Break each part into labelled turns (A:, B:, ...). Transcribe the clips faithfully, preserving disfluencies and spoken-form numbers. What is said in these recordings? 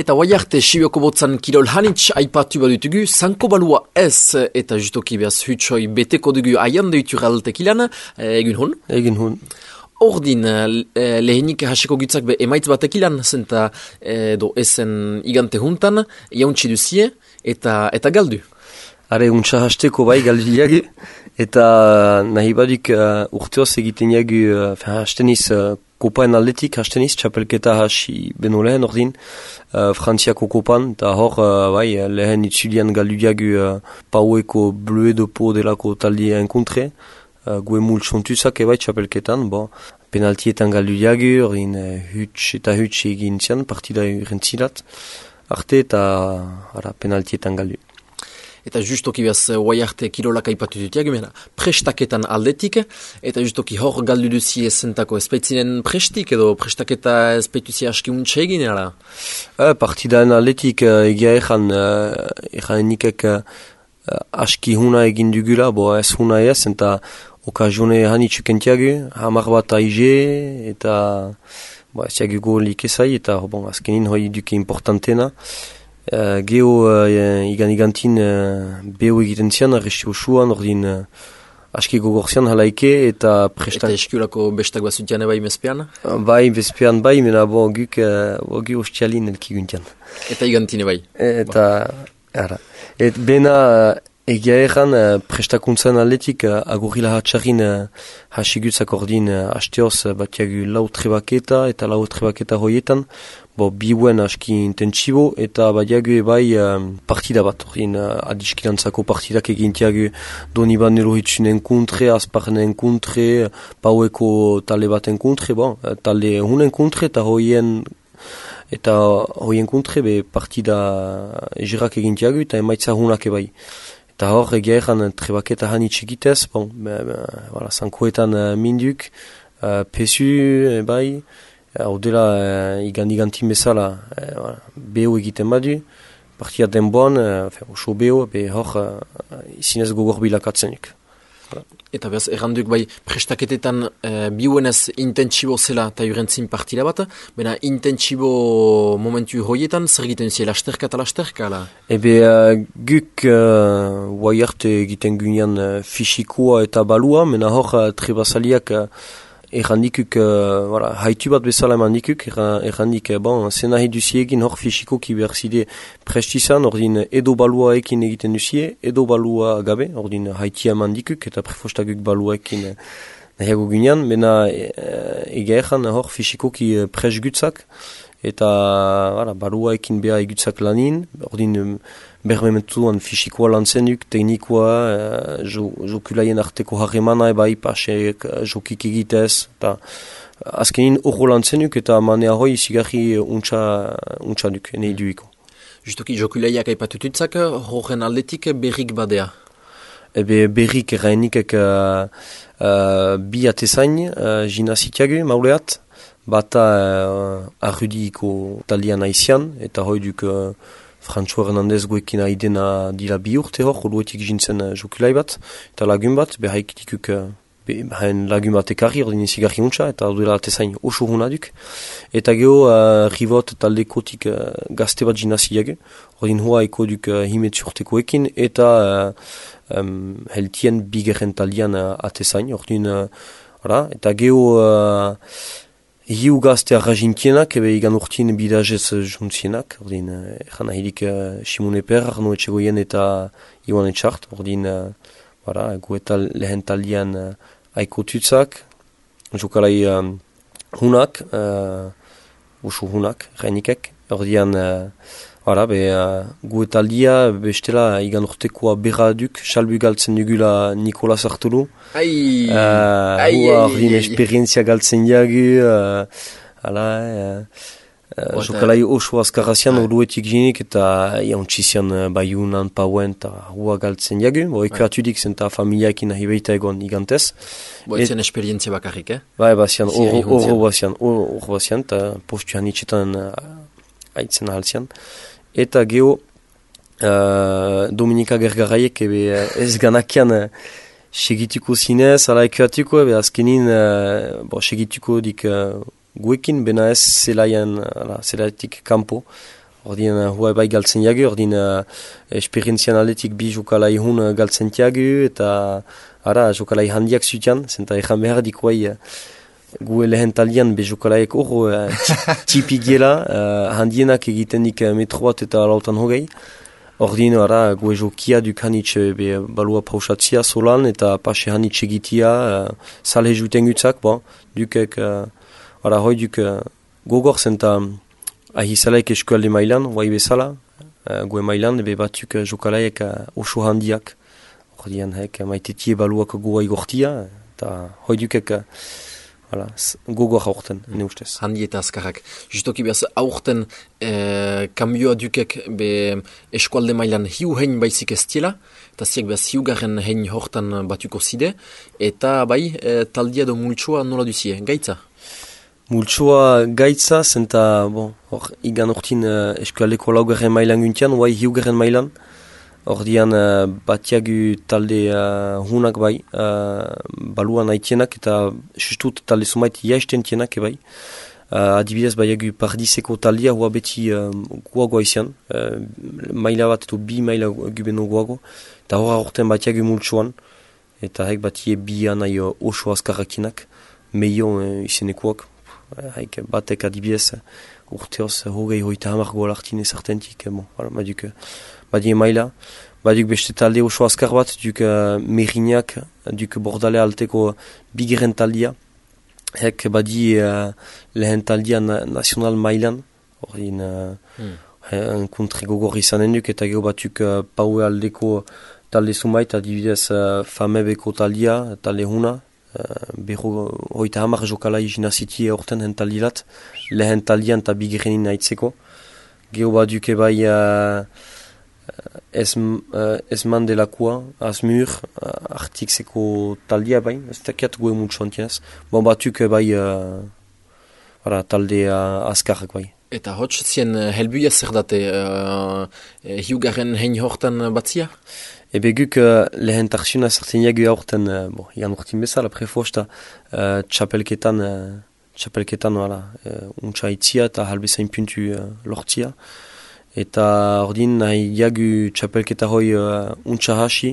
A: Eta guai arte, Sibioko botzan kirol hanitz aipatu badutugu, zanko balua ez, eta justoki behaz hutsoi beteko dugu aian deitur altekilan, egin hon?
B: Egin hon.
A: Ordin, lehenik hasiko gutzak be emaitz batekilan, zenta edo ezen igante juntan, jauntsi duzie, eta, eta galdu.
B: Are, untsa hasteko bai galdu diagu, eta nahi badik uh, urteoz egiten diagu, uh, hasteniz uh, kopaen aldetik, hasteniz, txapelketa hasi beno lehen ordin, uh, Frantziako kopan, eta hor, uh, bai, lehen itzulian galdu diagu uh, paueko bleu de po delako taldi enkontre, uh, gue mult sontuzak ebai txapelketan, bon, penaltietan galdu diagu, ordin uh, huts eta huts egin zian, partida urentzilat, arte eta ara, penaltietan galdu.
A: Eta justoki behaz guai arte kirolak aipatu dutiak, mena prestaketan aldetik, eta justoki hor galdu duzi ezentako espeitzinen prestik, edo prestaketa espeituzi aski untxe egin, ala?
B: E, partidaen aldetik uh, egia ezan, uh, ezan nikek uh, aski huna egin dugula, bo ez huna ez, eta okazione hanitxuk entiagu, hamar bat aize, eta bo, ez jagu golik ezai, eta bon, azkenin hoi duke importantena. Uh, Geo uh, igan-igantin uh, beho egiten zian, arresti osuan, ordin uh, aski gogorzian halaike, eta prestak...
A: Eta eskiulako bestak bazutian bai mezpean?
B: Uh, bai, bezpean bai, mena bo guk uh, ogi ostialin elkiguntian.
A: Eta igantine bai?
B: Eta, ara. Et bena uh, egia erran uh, prestakuntzan aldetik uh, agurila hatxarin uh, hasigutzak ordin uh, hasteoz uh, batiagu lau trebaketa eta lau trebaketa hoietan, bo, biuen aski intentsibo, eta badiagu bai um, partida bat, ordin uh, adiskilantzako partidak egintiagu Doniban Elohitzun enkuntre, Azparren enkuntre, Paueko talde bat enkuntre, bon, talde hun enkuntre, eta hoien eta hoien kuntre be partida egerak egintiagu, eta emaitza hunak ebai. Eta hor egia egan trebaketa hanitz egitez, bon, be, be, voilà, zankoetan uh, minduk, uh, pesu ebai, hau dela, uh, igan-igantin bezala, uh, beho egiten badu, partia denboan, uh, oso beho, be hor, uh, izinez gogor bilakatzenik. Voilà.
A: Eta behaz, erranduk bai, prestaketetan uh, biuenez intentsibo zela eta jurentzin partida bat, bena intentsibo momentu hoietan, zer egiten zi, lasterka eta lasterka, ala?
B: Ebe, uh, guk uh, guai arte egiten gunean uh, fisikoa eta balua, mena hor uh, trebasaliak uh, errandikuk, uh, voilà, haitu bat bezala eman dikuk, errandik, bon, zena duzie egin hor fisikoki behar zide prestizan, ordin edo balua ekin egiten duzie, edo balua gabe, ordin haitia eman dikuk, eta prefostaguk balua ekin nahiago gunean, mena e, ega erran hor fisikoki presgutzak, eta voilà, balua ekin beha egutzak lanin, ordin bermementuan fisikoa lantzen duk, teknikoa, uh, jo, jokulaien arteko harremana eba ipasek, uh, jokik egitez, eta uh, azkenin horro lantzen duk, eta manea hoi zigarri untsa, untsa duk, nahi duiko.
A: Justoki jokulaiak aipatututzak, horren aldetik berrik badea?
B: Ebe berrik errainikek uh, uh, bi atezain, uh, jinazitiagu, mauleat, bata uh, arrudiko taldian aizian, eta hoi duk uh, François Hernandez goekin aidena dila bi urte hor, oluetik jintzen uh, jokulai bat, eta lagun bat, behaik dikuk uh, behaen lagun bat ekarri, ordin izigarri untsa, eta duela atezain oso huna duk. Eta geho, uh, rivot taldekotik uh, gazte bat jinazi jagu, ordin hoa eko duk uh, himetz urtekoekin, eta uh, um, heltien bigerren taldian uh, atezain, ordin, uh, eta geho, uh, hiu gazte arrajintienak, ebe igan urtien bidazez juntzienak, ordin, egan ahidik uh, Simone Per, Arno Etxegoien eta Iwan Etxart, ordin, uh, bara, gueta lehen taldian uh, aiko tutzak, jokalai um, hunak, uh, usu hunak, reinikek, ordin, uh, bara, be, uh, guetaldia, bestela, igan urtekoa berra duk, salbu galtzen dugula Nikola Sartolo,
A: Ai,
B: uh,
A: ai,
B: hua ordin esperientzia galtzen jagu, uh, ala, uh, uh, jokalai oso azkarrazian, orduetik jinik, eta jauntzizian uh, baiunan, pauen, eta hua galtzen jagu, bo ekuatudik zenta familiaekin nahi behita egon igantez.
A: Bo etzen esperientzia bakarrik, eh?
B: Bai, bazian, horro bazian, horro bazian, eta postu hanitzetan uh, aitzen ahalzian. Eta geho, uh, Dominika Gergaraiek ebe ez ganakian uh, segituko zinez, ala ekuatuko, ebe azkenin uh, bo, segituko dik uh, guekin, bena ez zelaian, ala, zelaitik kampo, Ordin, uh, hua bai galtzen jagu, ordin uh, esperientzian aletik bi jokalai hun uh, galtzen jagu, eta ara, jokalai handiak zutian, zenta ejan behar dikuai uh, gu lehen talian be jokalaik hor uh, tipi gela, uh, handienak egitenik uh, metro bat eta lautan hogei. Ordin, ara, gu jokia duk hanitz be balua pausatzia solan, eta pase hanitz egitia, uh, salhe juten gutzak, bon, dukek, uh, ara, hoi duk uh, gogor zenta ahizalaik eskualde mailan, guai bezala, uh, gue mailan, ebe batuk uh, jokalaiek uh, oso handiak. Ordian, hek, maitetie baluak goa igortia, eta hoi dukek uh, voilà, gogor aurten, ne ustez.
A: Handi eta azkarrak. Justoki behaz, aurten eh, kambioa dukek be eskualde mailan hiu hein baizik ez tiela, eta ziak behaz hiugarren hein hortan batuko zide, eta bai, eh, taldia do multsoa nola duzie, gaitza?
B: Multsoa gaitza, zenta, bon, hor, igan hortin uh, eskualdeko laugarren mailan guntian, guai hiugarren mailan, ordian uh, batiagu talde uh, hunak bai, uh, baluan haitienak eta justut talde sumait jaisten tienak bai. Uh, adibidez baiagu pardizeko taldea hua beti uh, guagoa izan, uh, maila bat eto bi maila gubeno guago, eta horra horten batiagu multsoan, eta hek batie bi anai uh, oso azkarrakinak, meio uh, izenekoak, uh, hek batek adibidez uh, urteoz uh, hogei hoita hamar goal hartine zartentik, uh, bon, voilà, baduk, uh, badie maila, baduk beste talde oso azkar bat, duk uh, Merinak, duk Bordale alteko bigeren taldea, hek badi uh, lehen taldea na, nazional mailan, ordin uh, hmm. enkontre gogor izanen duk, eta gero batuk uh, Paue aldeko talde sumait, adibidez uh, Famebeko taldea, talde huna, uh, berro hoita hamar jokalai jinaziti horten hen taldilat, lehen taldean eta bigerenin haitzeko, gero baduk ebai uh, Ez, uh, ezman delakoa, azmur, uh, artikseko taldia bai, ez dakiat gue multsoantienez. Bon, batuk bai, uh, ara, talde uh, azkarrak bai.
A: Eta hotz zien uh, helbuia zer date, uh, hiugarren hein hortan batzia?
B: Ebe guk uh, lehen tarsuna zerten jagu aurten, uh, bon, igan urtin bezala, prefosta, uh, txapelketan, uh, txapelketan, wala, uh, untsa itzia eta halbezain puntu uh, lortzia. Eta ordin nahi jagu txapelketa hoi uh, untsa hasi,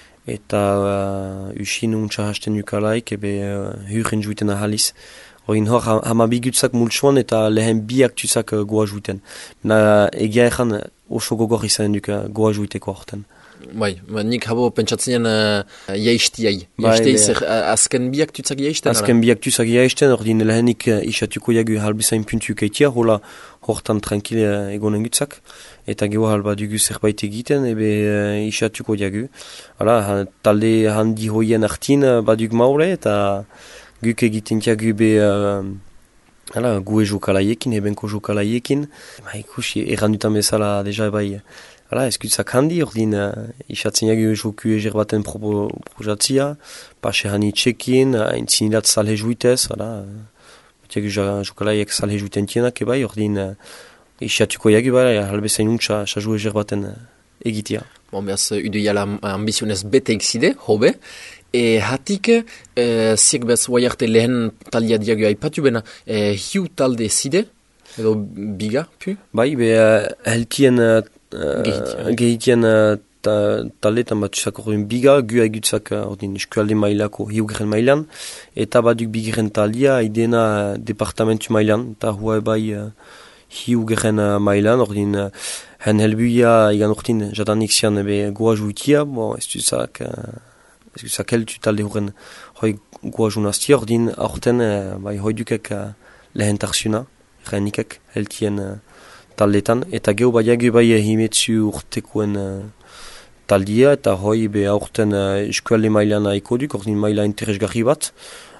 B: eta uh, usin untsa hasten ukalaik, ebe uh, hurren juiten ahaliz. Ordin hor hama bigutzak multsuan eta lehen biak tuzak uh, goa juiten. Na egia egan oso gogor izan duk uh, goa juiteko horten.
A: Bai, nik habo pentsatzen uh, jaistiai. Jaistei zer uh, azken biak tuzak jaisten?
B: Azken biak tuzak jaisten, ordin lehenik uh, isatuko jagu halbezain puntu keitia, hola hortan tranquile uh, egonen gutzak. Eta geho halba dugu zerbait egiten, ebe uh, isatuko jagu. Hala, talde handi hoien hartin uh, baduk maure, eta guk egiten jagu be... Uh, hala, gu e jokalaiekin, ebenko jokalaiekin. Ba ikusi, errandutan bezala deja bai... Hala, eskutzak handi, ordin uh, isatzen jagu joku eger baten pro projatzia, pase hani txekin, entzinilat salhe juitez, hala, batiagu jokalaiek salhe juiten tienak ebai, ordin uh, isatuko jagu bai, halbezain untsa saju eger baten uh, egitea.
A: Bon, behaz, udeiala ambizionez bete ikzide, hobe, e hatik, e, ziek behaz guaiarte lehen talia diagu haipatu bena, e, hiu talde zide, edo biga, pu?
B: Bai, be, uh, heltien... Uh, Uh, Gehitien uh, ta, taletan bat txusak ordin biga, gu haigutzak uh, ordin eskualde mailako hiugeren mailan, eta baduk bigeren talia idena uh, departamentu mailan, eta hua bai uh, hiugeren uh, mailan, ordin uh, hen helbuia igan ordin jadanik zian ebe goa juitia, bon, ez duzak uh, ez duzak heltu talde horren hoi goa junaztia, ordin aurten uh, bai hoi dukek uh, lehen tarsuna, renikek heltien uh, taldetan, eta geho baiagu bai himetzu urtekoen uh, taldia, eta hoi be aurten uh, eskualde mailan haiko duk, ordin maila interesgarri bat.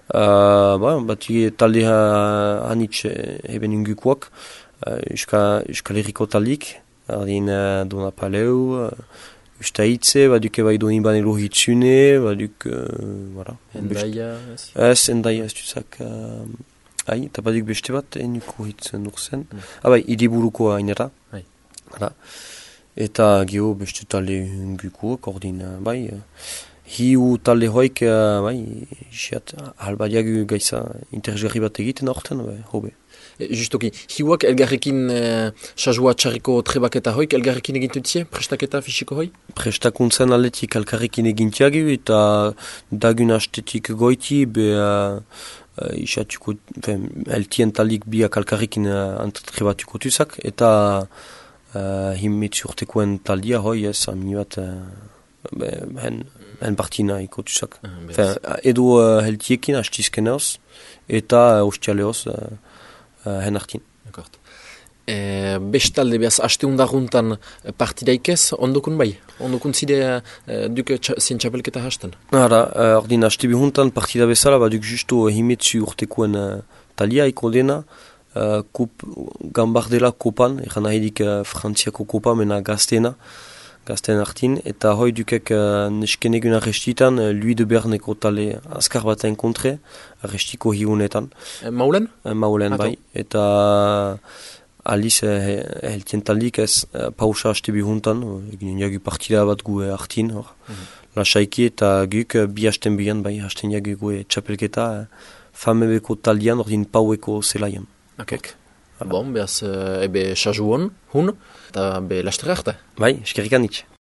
B: Uh, ba, bat talde uh, hanitz heben ungukoak, uh, Euskal Herriko taldik, ordin uh, Dona Paleu, uh, Ustaitze, baduk bai doni banelo hitzune, baduk, uh, voilà.
A: Endaia?
B: Ez, endaia ez duzak... Uh, Hai, eta baduk beste bat, enuko hitzen urzen. Mm. Ah, bai, idiburuko hainera.
A: Hai.
B: Hala. Eta geho beste talde hungukoak, ordin, bai. Hiu talde hoik, bai, isiat, halba diagu gaiza interesgarri bat egiten horten, bai, hobe.
A: E, justoki, hiuak elgarrekin e, sajua txarriko trebaketa hoik, elgarrekin egintutzie, prestaketa fisiko hoi?
B: Prestakuntzen aletik elkarrekin egintiagu eta dagun astetik goiti be uh, uh, isatuko, eltien talik biak elkarrekin uh, antrebatuko tuzak eta uh, himmitz urtekoen taldia hoi ez, ami bat uh, hen, hen partina ikotuzak. Uh, edo uh, heltiekin hastizkeneoz eta uh, ostialeoz uh, uh, hen hartin.
A: E, bestalde behaz, aste undarruntan partidaikez, ondokun bai? Ondokun zide e, duke zien txapelketa hasten?
B: Hara, uh, ordin aste bihuntan partida bezala, baduk justo himetzu urtekoen uh, talia iko dena, uh, kup, gambardela kopan, eran nahidik uh, frantziako kopa, mena gaztena, gazten hartin, eta hoi dukek uh, neskenegun arrestitan, uh, Louis de Berneko tale azkar bat enkontre, arrestiko hiunetan.
A: E, maulen?
B: E, maulen bai, eta aliz eh, heltien talik ez eh, pausa haste bihuntan, egin jagu partida bat gu hartin, hor. Mm-hmm. Lasaiki eta guk bi hasten bihan, bai, hasten jagu gu txapelketa eh, famebeko talian, ordin paueko zelaian.
A: Akek. Bon, behaz, ebe sajuon, hun, eta be laster arte.
B: Bai, eskerrik anitz.